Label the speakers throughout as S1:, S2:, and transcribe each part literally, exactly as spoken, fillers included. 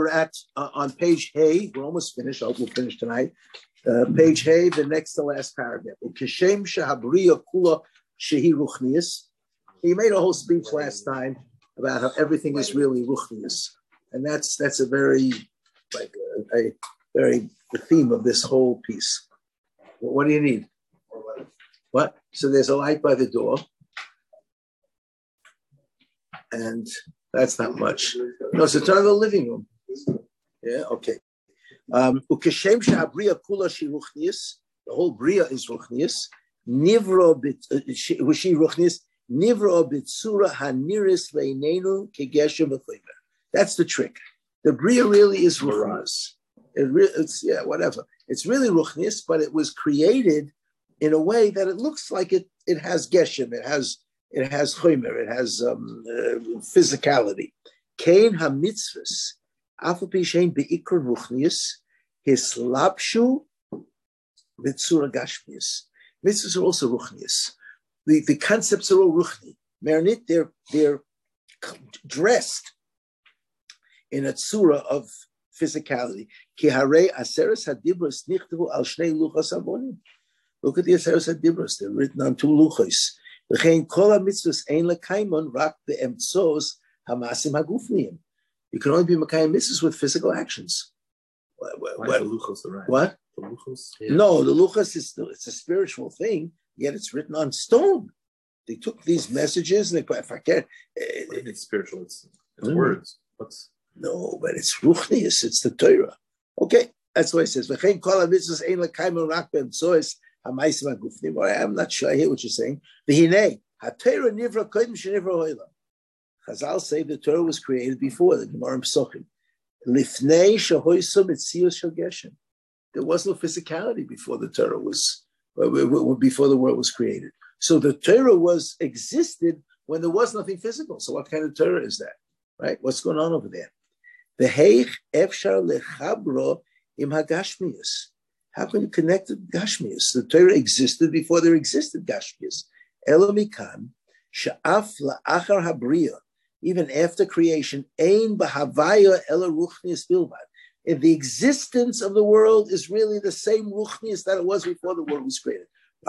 S1: We're at uh, on page Hey. We're almost finished. I hope we'll finish tonight. Uh, page Hey, the next to last paragraph. Ukeshem shehabriya kula shehi ruchnius. He made a whole speech last time about how everything is really ruchnius, and that's that's a very like a, a very the theme of this whole piece. What, what do you need? What? So there's a light by the door, and that's not much. No, so turn to the living room. Yeah, okay. Um, Ukeshem shehabriya kula shehi ruchnius. The whole bria is ruchnius. Nivro bit shehi ruchnius. Nivro bitsura haniris leinenu kegeshem v'chomer. That's the trick. The bria really is ruchnius. It re- it's yeah, whatever. It's really ruchnius, but it was created in a way that it looks like it. It has geshem. It has it has chomer. It has um, uh, physicality. Kain hamitzvus afapi shein beikron ruchnius hislapshu bitsura gashmius. Mitzvahs are also ruchnius. The, the concepts are all ruchni. Mernit, they're, they're dressed in a tzura of physicality. Ki harei aseres hadibros nichtavu al shnei luchos avonim. Look at the aseres hadibros. They're written on two luchos. V'chein kol ha-mitzvahs ein lekaimon rak be'emtzos hamasim hagufniyim. You can only be mekayim mitzvahs with physical actions. What? What?
S2: Why is the luchos the right?
S1: What?
S2: The luchos? Yeah.
S1: No, the luchos is it's a spiritual thing. Yet it's written on stone. They took these messages and they put, if I can,
S2: It, it's spiritual, it's, it's mm. words. What's
S1: no, but it's ruchnius, it's the Torah. Okay, that's what it says. I'm not sure I hear what you're saying. Chazal say the Torah was created before the Gemara in Pesachim. There was no physicality before the Torah was. Before the world was created. So the Torah was existed when there was nothing physical. So what kind of Torah is that? Right? What's going on over there? The Heich Efshar Lechabro im Hagashmius. How can you connect to Gashmius? The Torah existed before there existed Gashmius. Elomikan Sha'af La'achar Habriya. Even after creation, Ein B'Havaya Ela Ruchnius Bilvad. If the existence of the world is really the same ruchnius that it was before the world was created.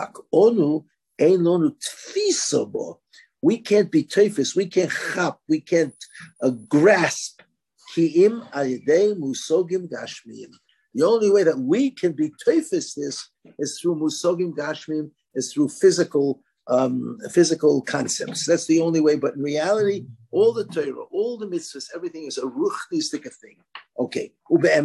S1: We can't be teifis, we can't chap, we can't uh, grasp. The only way that we can be teifis this is through musogim gashmim, is through physical um, physical concepts. That's the only way. But in reality, all the Torah, all the mitzvahs, everything is a ruchnistic thing. Okay.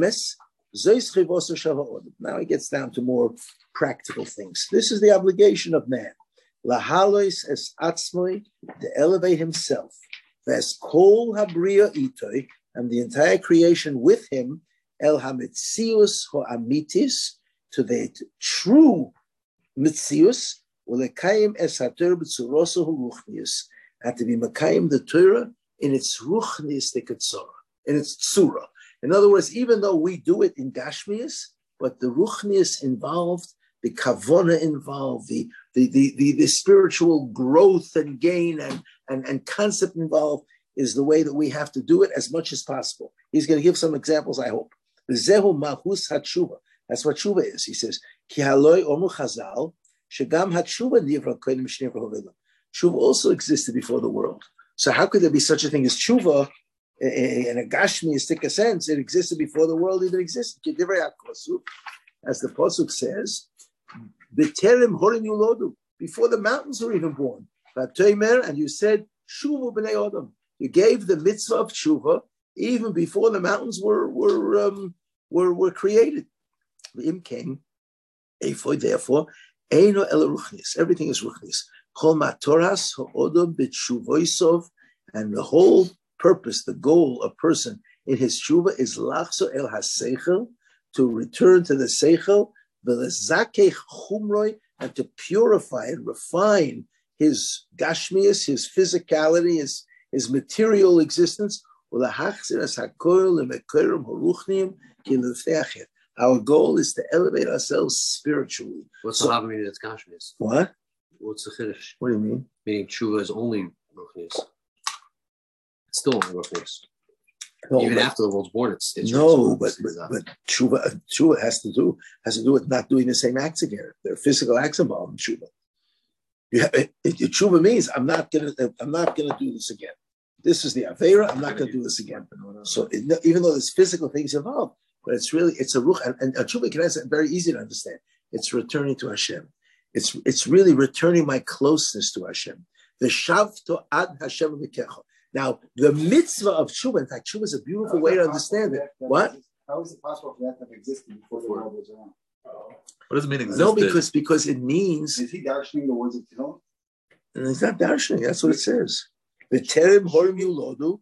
S1: Now it gets down to more practical things. This is the obligation of man. Lahalois es atzmoi, to elevate himself. Ves kol habriya itoi, and the entire creation with him, el hamitzius ho amitis, to the true mitzius, ulekayim es hator b'tzuroso hu ruchnius, and to be makayim the Torah in its ruchnistic tzora, in its tzura. In other words, even though we do it in Gashmias, but the ruchnius involved, the kavona involved, the the, the, the, the spiritual growth and gain and, and, and concept involved is the way that we have to do it as much as possible. He's going to give some examples, I hope. Zehu mahus hatshuva. That's what tshuva is. He says, Ki haloi omu chazal, shegam hatshuva nivra kodim shnevra hovelam. Tshuva also existed before the world. So how could there be such a thing as tshuva in a Gashmiistic sense? It existed before the world even existed. As the Pasuk says, B'terem horim yulodu, before the mountains were even born. And you said, Shuvu b'nei Adam. You gave the mitzvah of tshuva even before the mountains were were um, were, were created. Im came, therefore, eino ela ruchnis. Everything is ruchnis. Chol matoras ha'odom b'tshuvoisov, and the whole purpose, the goal of person in his tshuva is lachso el haseichel, to return to the seichel, v'lezakech chumroi, and to purify and refine his gashmias, his physicality, his, his material existence. Our goal is to elevate ourselves spiritually.
S3: What's
S1: so,
S3: the meaning that's gashmias?
S1: What?
S3: What's the chiddush?
S1: What do you mean?
S3: Meaning tshuva is only ruchnius. It's still only ruchnius.
S1: No,
S3: Even
S1: but,
S3: after the world's born, it's, it's
S1: no, but
S3: it's,
S1: but, but tshuva, tshuva has to do has to do with not doing the same acts again. There are physical acts involved in tshuva. You have, it, it, tshuva means I'm not gonna I'm not gonna do this again. This is the avera. I'm not gonna do this again. So it, even though there's physical things involved, but it's really it's a ruch, and, and a tshuva can answer very easy to understand. It's returning to Hashem. It's it's really returning my closeness to Hashem. The shavto ad Hashem v'kecha. Now, the mitzvah of tshuva, in fact, tshuva is a beautiful way to understand it. What?
S4: How is it possible for that to have existed before the world was around?
S2: What does it mean existed?
S1: No, because because it means
S4: Is he darshaning the words of Tehillim?
S1: it's not darshaning. That's what it says. The terim horim yulodu.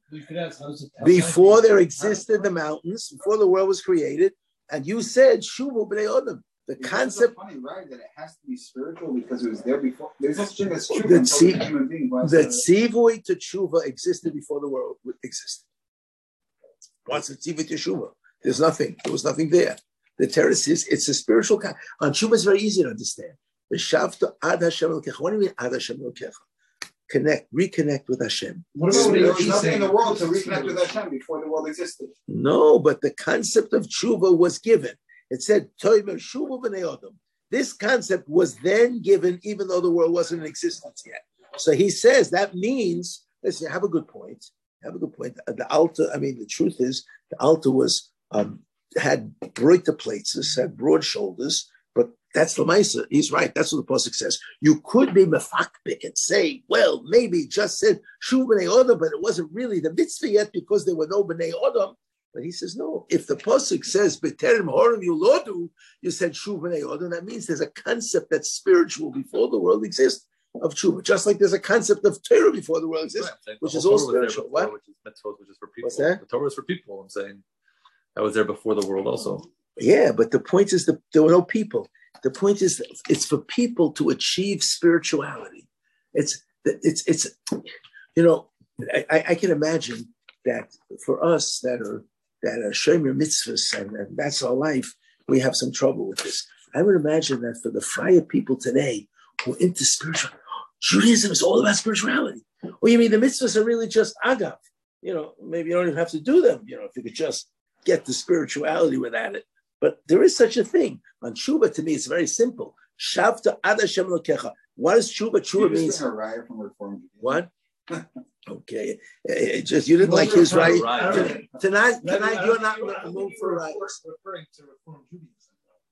S1: Before there existed the mountains, before the world was created, and you said shuvu b'nei adam. The
S4: It's
S1: concept.
S4: so funny, right? That it has to be spiritual because it was there before. There's such thing as
S1: The
S4: tshuva.
S1: tzi-
S4: until human being was
S1: The
S4: there.
S1: tzivui to tshuva existed before the world existed. What's the tzivui to tshuva? There's nothing. There was nothing there. The terrace is, it's a spiritual kind. On tshuva is very easy to understand. The shavta ad Hashem elokecha. What do you mean ad Hashem elokecha? Connect, reconnect with Hashem.
S4: What about when there was nothing in the world to reconnect with Hashem before the world existed?
S1: No, but the concept of tshuva was given. It said, Toimer shuvu b'nei adam. This concept was then given even though the world wasn't in existence yet. So he says that means, listen, have a good point. Have a good point. The Alta, I mean, the truth is, the Alta was, um, had broita plates, had broad shoulders, but that's the Maisa. He's right. That's what the Pasuk says. You could be mefakbik and say, well, maybe it just said shuv b'nei adam, but it wasn't really the mitzvah yet because there were no b'nei adam. But he says, no, if the Pasuk says, B'terem horim yulodu, you said Shuv b'nei Odom, that means there's a concept that's spiritual before the world exists of Shuv. Just like there's a concept of Torah before the world exists,
S2: Right,
S1: which
S2: the
S1: is
S2: whole
S1: all
S2: Torah was there
S1: spiritual.
S2: before,
S1: What?
S2: Which is mitzvot, which is for people.
S1: What's that?
S2: The Torah is for people, I'm saying. That was there before the world also.
S1: Yeah, but the point is that there were no people. The point is that it's for people to achieve spirituality. It's, it's, it's, you know, I, I can imagine that for us that are, that are shomer mitzvahs, and, and that's our life, we have some trouble with this. I would imagine that for the Fire people today who are into spiritual, Judaism is all about spirituality. Well, you mean the mitzvahs are really just agav? You know, maybe you don't even have to do them, you know, if you could just get the spirituality without it. But there is such a thing. On tshuva, to me, it's very simple. Shavta ad Hashem elokecha. What is tshuva? Tshuva means
S4: a riot from Reform Judaism.
S1: what? Okay, it just you didn't like his right.
S2: Right.
S1: Tonight, tonight you're not in the mood for riots.
S5: Referring to Reform Judaism.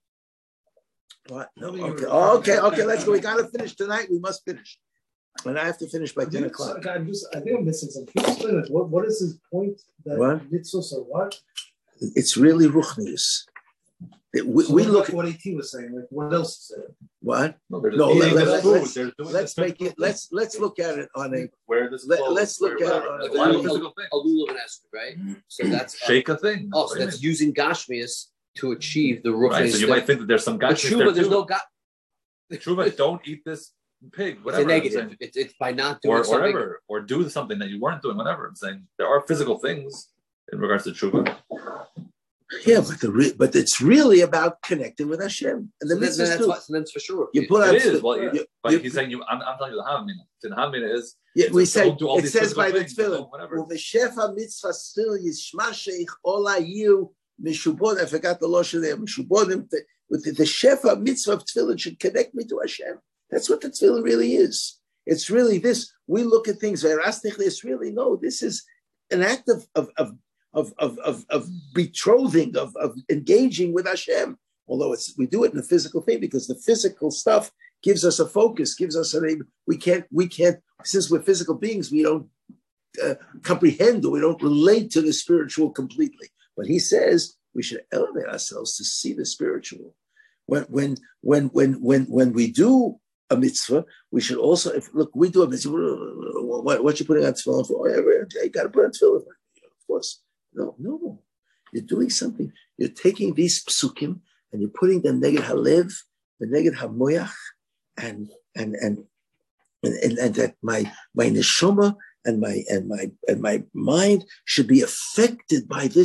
S1: What? No. Okay. Okay. Okay. Let's go. We got to finish tonight. We must finish, and I have to finish by ten o'clock.
S5: I'm just, I think I'm missing something. Can you explain it? What, what is his point? That
S1: What?
S5: mitzvos are what?
S1: It's really ruchnius. It- We,
S5: So
S1: we
S5: what
S1: look
S5: about what AT was saying. Like what else is there?
S1: what?
S2: No, they're just
S1: No,
S2: eating
S1: let-
S2: the
S1: let-
S2: food.
S1: let's-
S2: They're doing
S1: Let's
S2: the
S1: make it.
S2: physical
S1: Let's let's look at it on a.
S2: thing. Where this
S1: let-
S2: clothes,
S1: let's look
S2: where-
S1: at it
S2: where-
S1: on
S2: a
S1: a-
S2: lot of
S3: A
S2: physical things.
S3: lulav and esrog, right? So that's uh,
S2: Shake a thing.
S3: oh, so that's using gashmias to achieve the
S2: Right, so
S3: ruchnius.
S2: you might think that there's some
S3: But
S2: guys there
S3: tshuva, there's
S2: too.
S3: no ga-
S2: Tshuva, don't eat this pig,
S3: It's
S2: whatever.
S3: a
S2: I'm
S3: negative.
S2: saying.
S3: It's, it's by not doing
S2: Or
S3: something.
S2: whatever, or do something that you weren't doing, whatever. I'm saying there are physical things in regards to tshuva.
S1: Yeah, but the re, but it's really about connecting with Hashem and the
S3: So then, then
S1: mitzvahs
S3: that's
S1: too.
S3: what, so then it's for sure.
S1: You put
S2: It
S1: out
S2: is. Well,
S1: you-
S2: but
S1: you-
S2: he's saying you. I'm, I'm telling you the Havamina. The Havamina is.
S1: Yeah, we
S2: Don't
S1: say
S2: do all
S1: it
S2: these
S1: says
S2: physical
S1: by the
S2: things,
S1: tefillin.
S2: don't whatever.
S1: Well, the shefa mitzvah still yishmashech olayu mishubod. I forgot the losha there. Mishubodim. With the, the shefa mitzvah of tefillin should connect me to Hashem. That's what the tefillin really is. It's really this. We look at things. It's really no. This is an act of of of of of of, of betrothing, of of engaging with Hashem. Although it's we do it in a physical thing because the physical stuff gives us a focus, gives us a we can't we can't since we're physical beings we don't uh, comprehend or we don't relate to the spiritual completely. But he says we should elevate ourselves to see the spiritual. When when when when when when we do a mitzvah, we should also if look we do a mitzvah. What, what you putting on tefillin for? Oh, you got to put on tefillin, of course. No, no, you're doing something. You're taking these psukim and you're putting them neged halev, the neged hamoyach, and and and and, and, and that my my neshama and my and my and my mind should be affected by this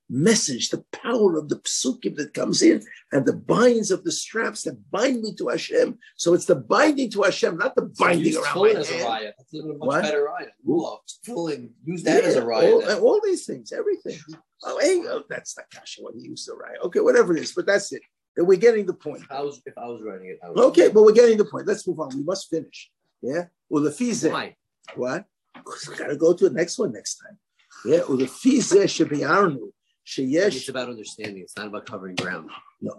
S1: message, the power of the psukim that comes in, and the binds of the straps that bind me to Hashem. So it's the binding to Hashem, not the binding
S3: use
S1: around
S3: tefillin
S1: my
S3: as
S1: hand.
S3: a raya. That's even a much
S1: What?
S3: better raya. Lulav, tefillin, use that
S1: Yeah,
S3: as a raya.
S1: all,
S3: then.
S1: all these things, everything. Oh, hey, oh, that's not kasha when you use the raya. Okay, whatever it is, but that's it. Then we're getting the point.
S3: If I was, if I was writing it, I would.
S1: Okay, but we're getting the point. Let's move on. We must finish. Yeah. Well, the fizeh.
S3: Why?
S1: What? Because we got to go to the next one next time. Yeah. Well, the fizeh should be arnu.
S3: It's about understanding. It's not about covering ground.
S1: No.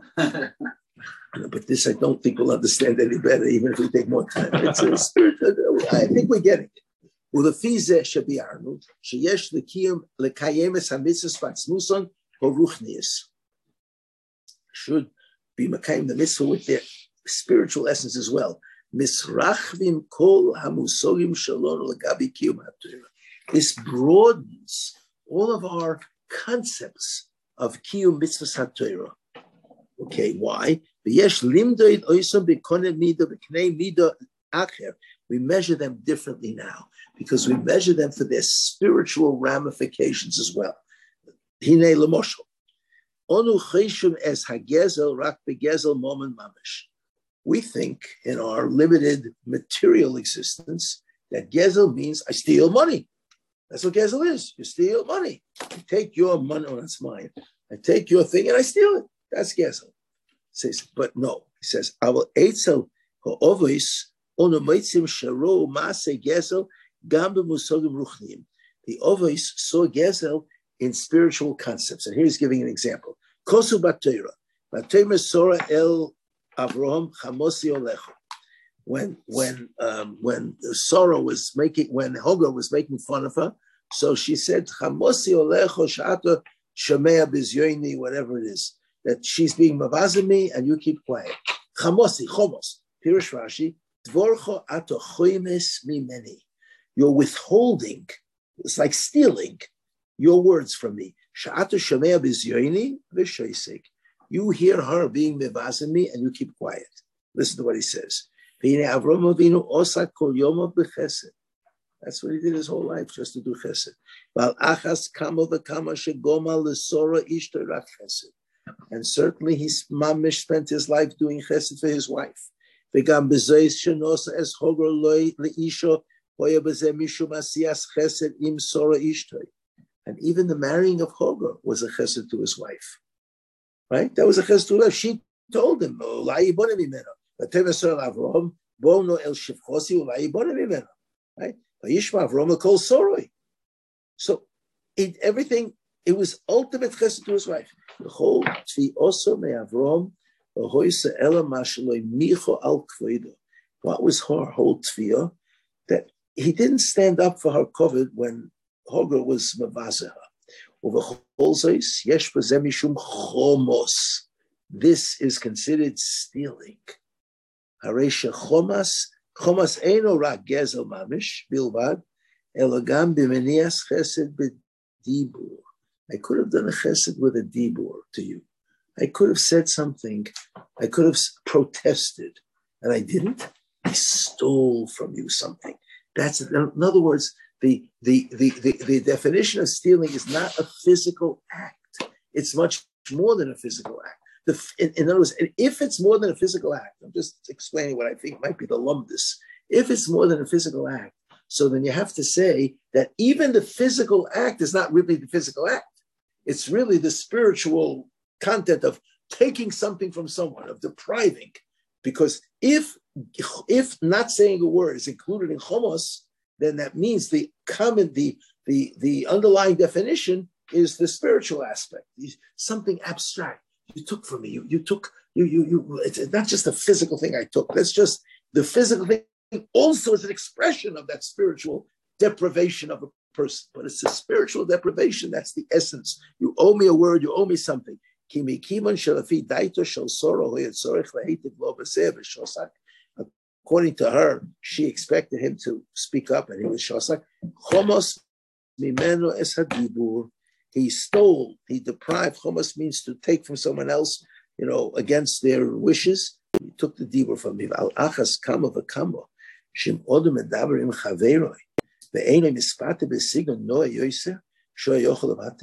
S1: But this, I don't think we'll understand any better, even if we take more time. It's a spirit. I think we're getting it. Well, the fizeh should be arnu. Sheyesh lekiyim lekayemes hamitzvos batzmuson horuchnius. Should be makayim the mitzvah with their spiritual essence as well. Misrachvim kol hamusogim shalom legabi kiyum haTorah. This broadens all of our concepts of kiyum mitzvahs haTorah. Okay, why? V'yesh limdoid oisam b'koneh mida b'knei mida acher. We measure them differently now because we measure them for their spiritual ramifications as well. Hine lemoshel. Onu cheshum es hagezel rak begezel momen mamish. We think in our limited material existence that gezel means I steal money. That's what gezel is. You steal money. I take your money. Oh, that's mine. I take your thing and I steal it. That's gezel. Says, but no. He says, I will eitzel ha'ovis onu meitzim sharo maase gezel gam b'musogim ruchniim. The ovis saw gezel in spiritual concepts. And here's giving an example. Kosu batera. Batera sora el Avraham chamosi olecho. When when um, when Sarah was making, when Hagar was making fun of her, so she said chamosi olecho shata shemea bizyoini, whatever it is, that she's being mavazimi and you keep quiet. Chamosi chomos Pirush Rashi dvorcho ato choimes mimeni. You're withholding. It's like stealing your words from me. Shata shemea bizyoini v'shoisik. You hear her being mevazimi and you keep quiet. Listen to what he says. That's what he did his whole life, just to do chesed. And certainly he mamish spent his life doing chesed for his wife. And even the marrying of Hagar was a chesed to his wife. Right? That was a chesed to her. She told him, right? So it, everything, it was ultimate chesed to his wife. What was her whole tefillah? That he didn't stand up for her covet when Hagar was mavazeha. This is considered stealing. Haresha chomas, chomas eino rak gezel mamish bilvad, elagam b'menias chesed b'dibur. I could have done a chesed with a dibur to you. I could have said something. I could have protested, and I didn't. I stole from you something. That's, in other words, the, the, the, the, the definition of stealing is not a physical act. It's much more than a physical act. The, in, in other words, if it's more than a physical act, I'm just explaining what I think might be the lumdus. If it's more than a physical act, so then you have to say that even the physical act is not really the physical act. It's really the spiritual content of taking something from someone, of depriving. Because if, if not saying a word is included in chomos, then that means the common, the, the, the underlying definition is the spiritual aspect, something abstract. You took from me, you, you took, you, you, you, it's not just a physical thing I took, that's just the physical thing also is an expression of that spiritual deprivation of a person, but it's a spiritual deprivation, that's the essence. You owe me a word, you owe me something. According to her, she expected him to speak up, and he was shosak. Chomos mimeno es hadibur. He stole, he deprived. Chomos means to take from someone else, you know, against their wishes. He took the dibur from me. Al achas kama v'kama. Shim odom edaber im chaveroi. Ve'ene mispate b'sigon noa yoiser. Shoa yochel avate.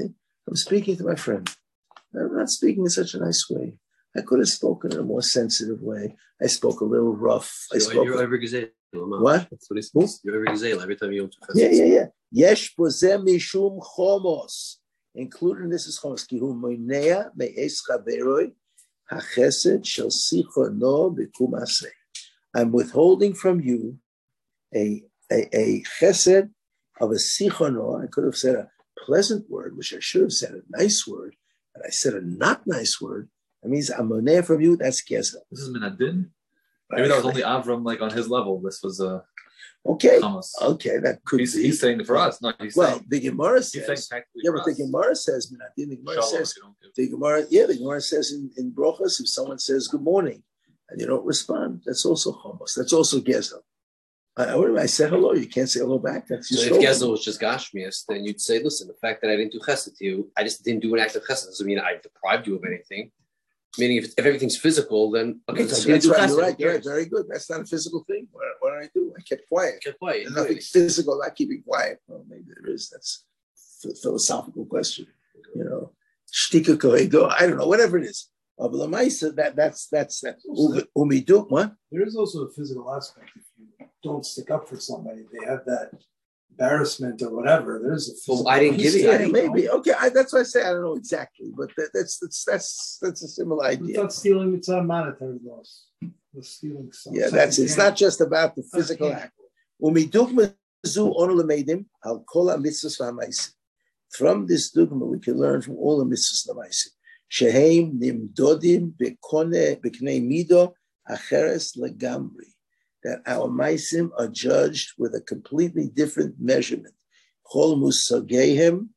S1: I'm speaking to my friend. I'm not speaking in such a nice way. I could have spoken in a more sensitive way. I spoke a little rough. I
S3: So
S1: spoke.
S3: you're over Gazel.
S1: What?
S3: That's what he says. You're over Gazel every time you go to
S1: Yeah, yeah, yeah. Yesh bozeh mishum chomos. Including this is chomos. Ki hu moinea me'es chaveroi hachesed shel sichono b'kum aseh. I'm withholding from you a, a, a chesed of a sichono. I could have said a pleasant word, which I should have said a nice word, and I said a not nice word. That means I'm moneh from you. That's gezel.
S2: This is minadin. Maybe that was only Avram, like on his level. This was a uh,
S1: okay.
S2: Thomas.
S1: Okay, that could
S2: He's,
S1: be.
S2: he's saying it for us. No, he's
S1: well,
S2: saying,
S1: the Gemara
S2: he's saying
S1: says.
S2: tactically
S1: Yeah,
S2: for
S1: but the
S2: us.
S1: Gemara says minadin. The Gemara
S2: Shalom,
S1: says
S2: you don't give-
S1: the Gemara. Yeah, the Gemara says in, in brochas, if someone says good morning and you don't respond, that's also chomos. That's also gezel. I, I said hello. You can't say hello back. That's
S3: So
S1: just
S3: if Gezel was just Gashmias, then you'd say, listen, the fact that I didn't do chesed to you, I just didn't do an act of chesed doesn't mean I deprived you of anything. Meaning, if, if everything's physical, then okay,
S1: That's,
S3: so I didn't
S1: that's
S3: do
S1: right.
S3: chesed.
S1: You're right. You're right. Very good. That's not a physical thing. What, what did I do? I kept quiet.
S3: Kept quiet.
S1: There's nothing physical about keeping quiet. Well, maybe there is. That's a philosophical question. You know, shtika kohedo. I don't know. Whatever it is. Uh, but Lamaisa, that that's that's that. Umidu. What?
S5: There is also a physical aspect. If you don't stick up for somebody, they have that embarrassment or whatever. There's a physical.
S3: Well, I didn't give it.
S1: Yeah,
S3: I didn't
S1: maybe. Okay, I, that's what I say. I don't know exactly, but that, that's that's that's that's a similar
S5: It's
S1: idea.
S5: not stealing; it's not monetary loss. It's stealing something.
S1: Yeah, that's it's not just about the physical act. Umidugma zu onu lemedim al kol mitzvos v'hamaisim. From this dogma, we can learn from all the mitzvahs and ma'asim. Sheheim nimdodim bekone beknei mido acheres legambri. That our ma'asim are judged with a completely different measurement. Chol musagehem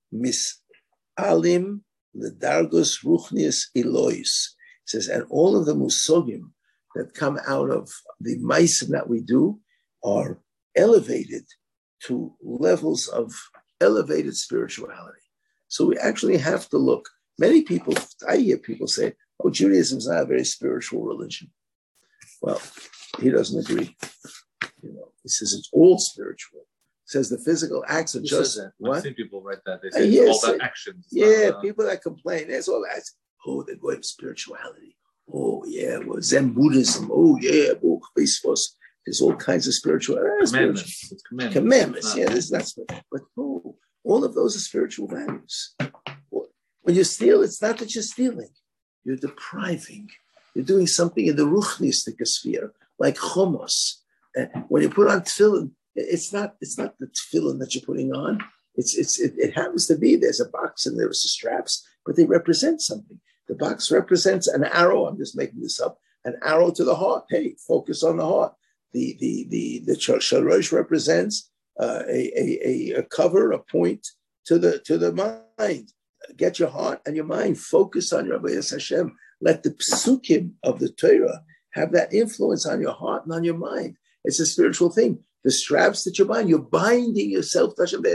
S1: misalim ledargos ruchnius elois. Says, and all of the musogim that come out of the ma'asim that we do are elevated to levels of elevated spirituality. So we actually have to look. Many people, I hear people say, oh, Judaism is not a very spiritual religion. Well, he doesn't agree. You know, he says it's all spiritual. He says the physical acts are
S2: Who
S1: just
S2: says that?
S1: what?
S2: I've seen people write that. They
S1: I
S2: say
S1: hear
S2: it's all
S1: say-
S2: about actions. It's
S1: Yeah,
S2: not, uh,
S1: people that complain, that's all that. Oh, they're going to spirituality. Oh, yeah, well, Zen Buddhism. Oh, yeah, oh, there's all kinds of spirituality.
S2: commandments. It's commandments.
S1: Commandments,
S2: It's
S1: yeah,
S2: not-
S1: this is not spiritual. But no, all of those are spiritual values. When you steal, it's not that you're stealing, you're depriving. You're doing something in the ruchnistic sphere, like chomos. Uh, when you put on tefillin, it's not it's not the tefillin that you're putting on. It's it's it, it happens to be there's a box and there's the straps, but they represent something. The box represents an arrow. I'm just making this up. An arrow to the heart. Hey, focus on the heart. The the the the shalosh represents uh, a, a a cover, a point to the to the mind. Get your heart and your mind focus on your Avodas Hashem. Let the psukim of the Torah have that influence on your heart and on your mind. It's a spiritual thing. The straps that you're buying, you're binding yourself to Hashem.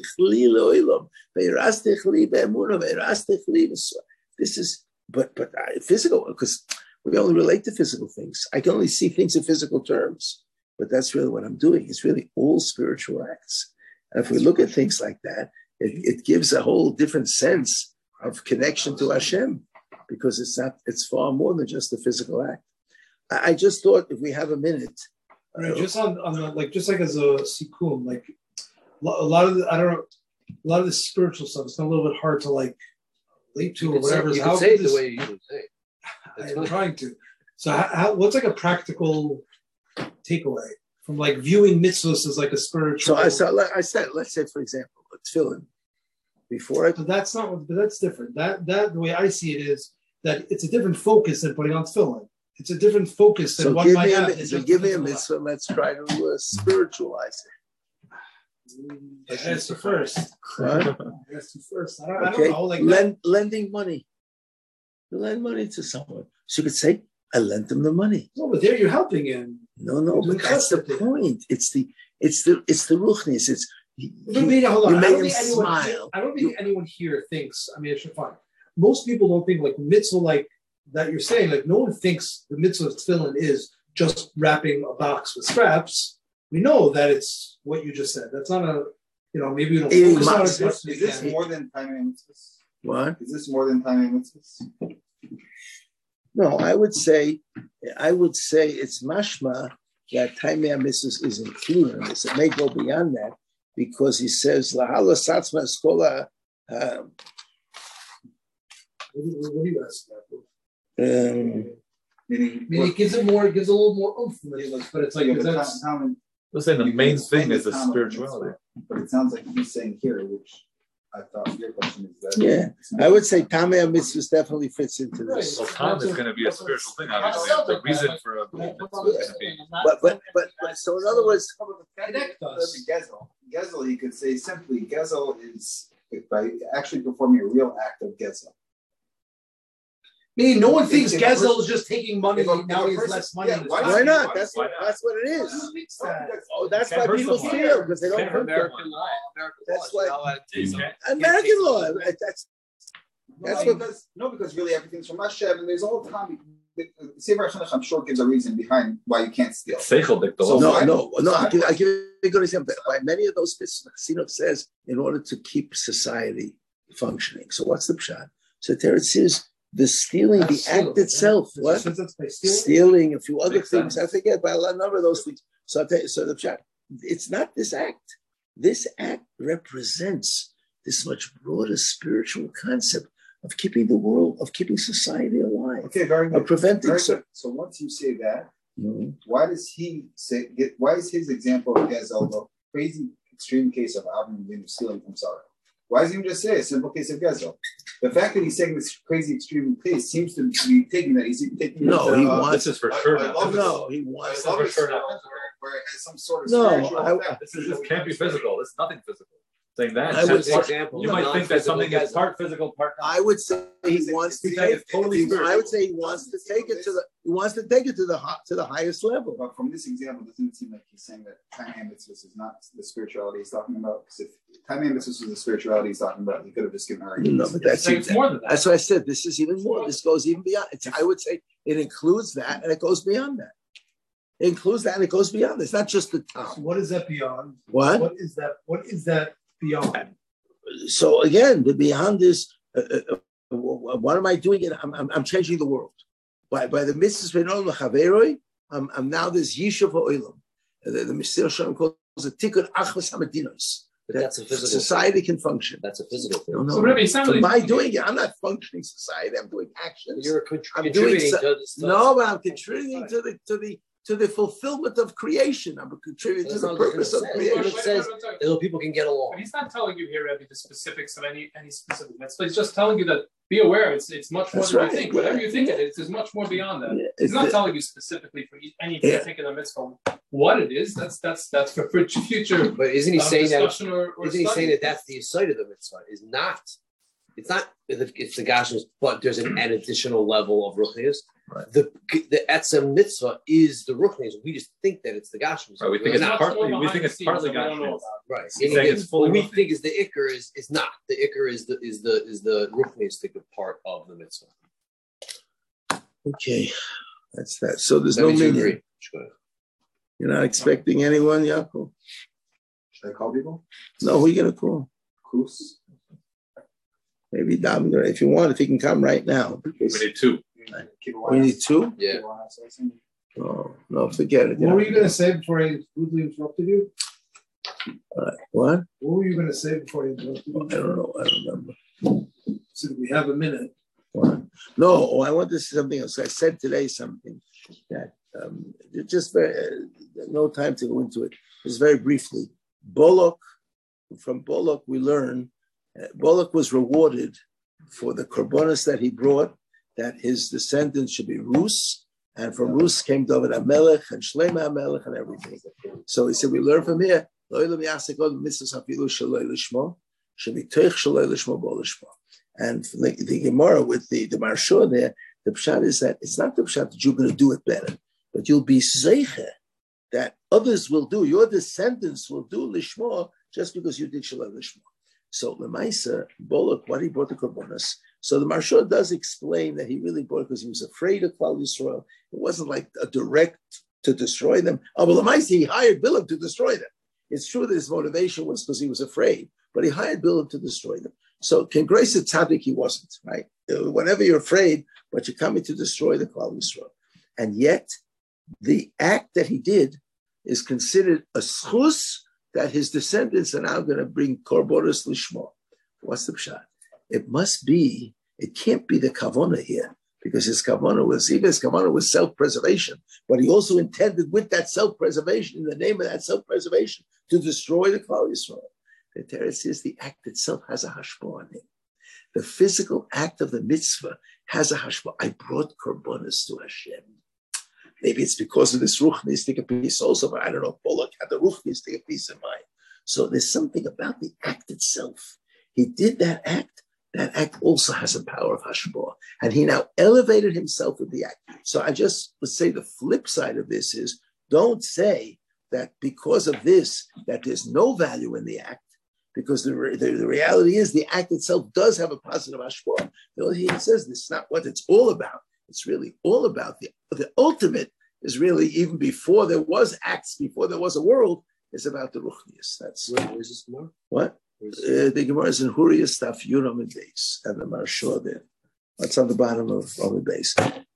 S1: This is, but but uh, physical, because we only relate to physical things. I can only see things in physical terms, but that's really what I'm doing. It's really all spiritual acts. And if we look at things like that, it, it gives a whole different sense of connection to Hashem, because it's not, it's far more than just a physical act. I, I just thought if we have a minute.
S5: Right, just on, on the, like, just like as a sikum, like a lot of the, I don't know, a lot of the spiritual stuff, it's a little bit hard to like relate to
S3: You
S5: or
S3: could say,
S5: whatever.
S3: you
S5: How
S3: could say it
S5: could
S3: the
S5: this-
S3: way you usually say it. That's
S5: I'm
S3: fine.
S5: trying to. So how, how, what's like a practical takeaway from like viewing mitzvahs as like a spiritual?
S1: So I saw, like I said, let's say, for example, tefillin. Before I
S5: But that's not what, but that's different. That, that, the way I see it is that it's a different focus than putting on tefillin. It's a different focus than
S1: so
S5: what
S1: give
S5: might
S1: me a,
S5: have.
S1: mi- so give me a mitzvah. Let's try to uh, spiritualize
S5: It has to first.
S1: it. Huh?
S5: It has to first. I don't, I
S1: Okay,
S5: don't know. Like that.
S1: Lend, lending money. You lend money to someone. So you could say, I lent them the money.
S5: No, but there you're helping him.
S1: No, no,
S5: You're doing
S1: but that's the
S5: chesed there.
S1: point. It's the it's the it's the ruchnis. It's you,
S5: But maybe, hold on.
S1: you
S5: I
S1: made
S5: don't
S1: him
S5: think anyone
S1: smile.
S5: Here, I don't think
S1: You-
S5: anyone here thinks. I mean, I should find. Most people don't think like mitzvah, like that. You're saying like no one thinks the mitzvah of tefillin is just wrapping a box with straps. We know that it's what you just said. That's not a you know, maybe we don't
S1: Eating
S5: focus on it
S1: matzah.
S5: as much as we
S4: Is this
S5: can.
S4: more than time and mitzvahs?
S1: What?
S4: Is this more than time and mitzvahs?
S1: No, I would say, I would say it's mashma that Taimei HaMitzvahs is included in this. It may go beyond that because he says lahala satzma eskola. Um,
S5: What do you- what do you ask that?
S1: um,
S4: Meaning,
S5: I mean, it gives it more, it gives a little more oomph from it, but it's like
S4: yeah,
S5: if
S4: but
S5: that's
S4: time- time
S2: Let's say the
S4: You
S2: main
S4: can
S2: thing
S4: explain
S2: is the
S4: the time of the
S2: spirituality.
S4: mitzvah, but it sounds like he's saying here, which I thought your question is that.
S1: Yeah,
S4: it's not-
S1: I would say Taimei HaMitzvahs definitely fits into this.
S2: So time is going to be a spiritual thing, obviously. The reason for a mitzvah is going to be.
S1: But, but, but, but, so in other words,
S5: connect us.
S4: Gezel. Gezel, he could say simply, Gezel is by actually performing a real act of Gezel.
S5: Meaning, no one thinks
S4: If- if a
S5: Gezel
S4: person-
S5: is just taking money.
S4: if a-
S5: Now
S4: if a
S5: he has
S4: person-
S5: less money.
S4: yeah,
S5: in his
S4: why
S5: pocket.
S1: why not? That's
S2: Why
S1: what,
S2: not?
S1: that's what it
S5: Who
S1: is.
S5: thinks that?
S1: Oh, that's
S2: Can't
S1: why
S2: hurt
S1: people
S2: someone.
S1: steal because they don't
S2: Can't hurt
S1: hurt them.
S3: American law. American
S1: That's
S3: law.
S1: why-
S3: You're not allowed to take
S2: You
S3: something.
S2: can't-
S1: American law. That's
S4: No,
S1: That's what-
S4: because, no, because really everything's from Hashem, and there's all the time. Sefer HaShanach, I'm sure, gives a reason behind why you can't steal.
S2: Seichel dikdol.
S4: So
S1: no,
S4: why-
S1: no, no.
S4: so
S1: I'll
S4: why-
S1: give, I'll give you a good example. By many of those mitzvahs, Sinuk says in order to keep society functioning. So what's the pshat? So there it says the stealing, the
S5: That's
S1: act
S5: stealing,
S1: itself.
S5: yeah.
S1: What?
S5: Since that's by stealing.
S1: Stealing, a few other
S2: Makes
S1: things.
S2: sense.
S1: I forget, but a number of those things. So, I tell you, so the pshat, it's not this act. This act represents this much broader spiritual concept of keeping the world, of keeping society alive,
S4: Okay, very
S1: of
S4: good.
S1: preventing.
S4: Very
S1: So,
S4: good. So once you say that,
S1: Mhm.
S4: why does he say? Get, why is his example of Gezel the crazy extreme case of Avram Avinu stealing from Sarah? Why doesn't he just say a simple case of Gezel? The fact that he's saying this crazy extreme case seems to be taking that he's taking.
S1: No,
S4: it,
S1: he
S4: uh,
S1: wants-
S2: This is for
S4: I-
S2: sure.
S4: I
S2: not.
S4: love
S1: no, he
S4: I
S1: wants.
S4: love
S2: for
S4: it
S2: sure
S4: so
S2: not.
S4: where, where it has some sort of
S1: No,
S4: spiritual
S1: I-
S4: effect.
S2: This is, this can't be physical. It's nothing physical. Saying that,
S1: I would
S2: that's
S1: say-
S2: part-
S3: example.
S2: you
S3: of
S2: might think that something
S3: non-physical
S2: is part physical, part not.
S1: I would say he wants to
S4: It's
S1: take
S4: like
S1: it.
S2: totally
S1: he-
S2: spiritual.
S1: I would say he wants to take it to the. He wants to take it to the hi- to the highest level.
S4: But from this example, doesn't it seem like he's saying that time and mitzvahs is not the spirituality he's talking about? Because if time and mitzvahs was the spirituality he's talking about, he could have just given our
S1: No, but that's
S5: So it's more than that.
S1: that's what I said. This is even more. This goes even beyond. It's, I would say it includes that, and it goes beyond that. It includes that, and it goes beyond. It's not just the
S5: So
S1: town.
S5: what is that beyond?
S1: What?
S5: What is that? What is that beyond?
S1: So again, the beyond is. Uh, uh, uh, what am I doing? It. I'm, I'm, I'm changing the world. By by the mitzvahs b'nolam l'chaveroi, I'm I'm now this yishuv ha'olam. The the Mesilas Yesharim calls it tikkun achvas hamadinos.
S3: But that's a physical
S1: Society can function.
S3: That's a physical thing.
S1: No, no.
S6: So whatever, it's not
S1: So
S6: really
S1: by doing it, I'm not functioning society. I'm doing actions.
S3: You're contr-
S1: I'm
S3: contributing
S1: doing so-
S3: to the stuff.
S1: No, but I'm contributing to the to the to the fulfillment of creation. I'm contributing to
S3: That's
S1: the
S3: not what it
S1: purpose of
S3: says.
S1: creation.
S3: It says so people can get along.
S6: But he's not telling you here, Rebbe, the specifics of any any specific mitzvah. He's just telling you that be aware. It's it's much more
S1: That's
S6: than
S1: right,
S6: you think.
S1: yeah.
S6: Whatever you think it is, there's much more beyond that.
S1: Yeah,
S6: He's
S1: it's
S6: not
S1: the-
S6: telling you specifically for each- any
S1: Yeah.
S6: particular mitzvah what it is. That's that's that's for for future
S3: But isn't he
S6: um,
S3: saying that?
S6: discussion or, or
S3: Isn't he
S6: study.
S3: saying that that's the side of the mitzvah? Is not. It's not. It's the gashmis, but there's an, an additional level of ruchnius.
S2: Right.
S3: The the etzem mitzvah is the ruchnius. We just think that it's the gashmis.
S2: Right, we think
S6: There's
S2: it's
S6: much
S2: partly-
S6: more
S2: we
S6: behind
S2: think
S6: the
S2: it's
S6: scenes
S2: partly
S6: that we don't know
S2: gashmis.
S6: about.
S3: Right.
S2: He's saying it's fully
S3: what we
S2: ruchnius.
S3: think is the ikr is is not. The ikr is the is the is the ruchniistic part of the mitzvah.
S1: Okay, that's that. So there's
S3: That
S1: no
S3: means you
S1: meaning.
S3: agree. Sure.
S1: You're not expecting anyone, Yaakov?
S4: Should I call people?
S1: No, who are you gonna call?
S4: Kus.
S1: Maybe Dom, if you want, if he can come right now.
S2: We
S1: Because
S2: need two.
S1: we need two.
S3: Yeah.
S1: No, no, forget it.
S5: What were you going to say before I rudely interrupted you?
S1: All right. What?
S5: What were you going to say before I interrupted
S1: I
S5: you?
S1: don't know. I don't remember.
S5: So we have a minute.
S1: What? No, oh, I want to say something else. I said today something that um, it just very, uh, no time to go into it. Just very briefly. Bullock, from Bullock, we learn uh, Bullock was rewarded for the korbanos that he brought, that his descendants should be Rus, and from Rus came David HaMelech and Shlomo HaMelech and everything. So he said, we learn from here, and the, the Gemara with the, the Marsha there, the pshat is that it's not the pshat that you're going to do it better, but you'll be zeicher that others will do, your descendants will do lishma just because you did shalom lishma. So Lemaisa, Bullock, what he brought the korbanos. So the Marsha does explain that he really brought it because he was afraid of Klal Yisrael. It wasn't like a direct to destroy them. Oh, but Lemaisa, he hired Bilam to destroy them. It's true that his motivation was because he was afraid, but he hired Bilam to destroy them. So, can grace a tzaddik he wasn't, right? Whenever you're afraid, but you're coming to destroy the Klal Yisrael. And yet, the act that he did is considered a schus that his descendants are now going to bring korbanos lishma. What's the pshat? It must be, it can't be the kavana here, because his kavana was, even his kavana was self-preservation, but he also intended with that self-preservation, in the name of that self-preservation, to destroy the Klal Yisrael. The Torah says the act itself has a hashpah on him. The physical act of the mitzvah has a hashpah. I brought korbanos to Hashem. Maybe it's because of this ruchnistic piece also, but I don't know. Pollock had the ruchnistic piece in mind. So there's something about the act itself. He did that act. That act also has a power of hashpah, and he now elevated himself with the act. So I just would say the flip side of this is, don't say that because of this that there's no value in the act. Because the, the, the reality is the act itself does have a positive hashpah. He says this is not what it's all about. It's really all about the, the ultimate is really even before there was acts, before there was a world, is about the ruchnius. That's
S3: Where, where's this Gemara?
S1: What? Uh, the Gemara is in Huriyah stuff, Yuram and Beis, and the Marshal there. That's on the bottom of, of the base.